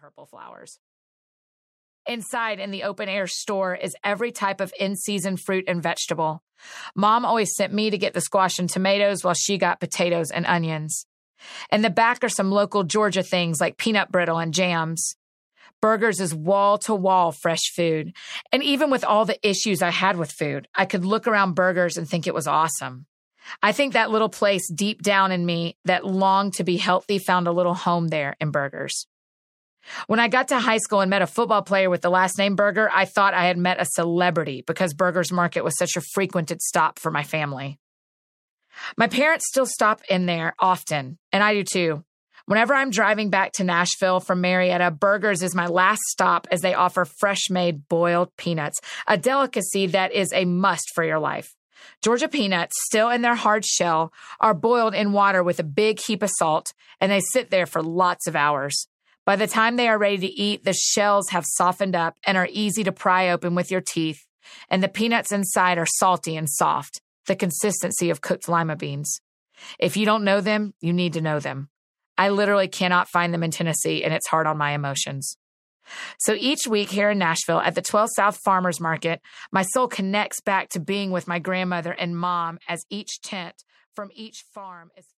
purple flowers. Inside in the open air store is every type of in-season fruit and vegetable. Mom always sent me to get the squash and tomatoes while she got potatoes and onions. In the back are some local Georgia things like peanut brittle and jams. Burgers is wall-to-wall fresh food. And even with all the issues I had with food, I could look around Burgers and think it was awesome. I think that little place deep down in me that longed to be healthy found a little home there in Burgers. When I got to high school and met a football player with the last name Burger, I thought I had met a celebrity because Burgers Market was such a frequented stop for my family. My parents still stop in there often, and I do too. Whenever I'm driving back to Nashville from Marietta, Burgers is my last stop as they offer fresh-made boiled peanuts, a delicacy that is a must for your life. Georgia peanuts, still in their hard shell, are boiled in water with a big heap of salt, and they sit there for lots of hours. By the time they are ready to eat, the shells have softened up and are easy to pry open with your teeth, and the peanuts inside are salty and soft, the consistency of cooked lima beans. If you don't know them, you need to know them. I literally cannot find them in Tennessee, and it's hard on my emotions. So each week here in Nashville at the 12 South Farmers Market, my soul connects back to being with my grandmother and mom as each tent from each farm is